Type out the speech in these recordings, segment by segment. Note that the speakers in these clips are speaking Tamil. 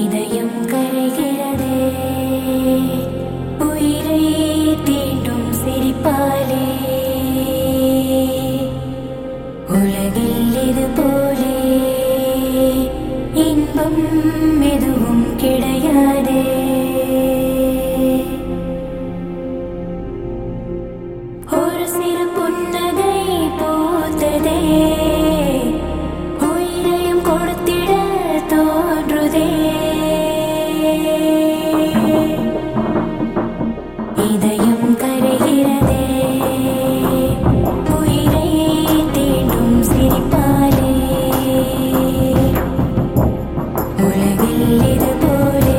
இதயம் கரைகிறதே உயிரை தீண்டும் சிரிப்பாலே உலகில் இது போலே இன்பம் எதுவும் கிடையாதே ஒரு சிறு புன்னகை பூத்ததே உயிரையும் கொடுத்திட தோன்றுதே இதயம் கரைகிறதே உயிரை தீண்டும் சிரிப்பாலே உலகில் இது போலே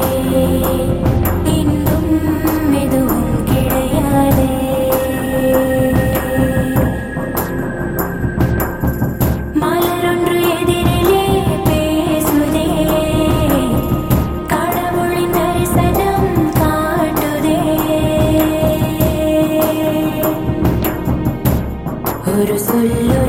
இன்பம் எதுவும் கிடையாதே மலரொன்று எதிரிலே பேசுதே கடவுளின் தரிசனம் காட்டுதே ஒரு சொல்லு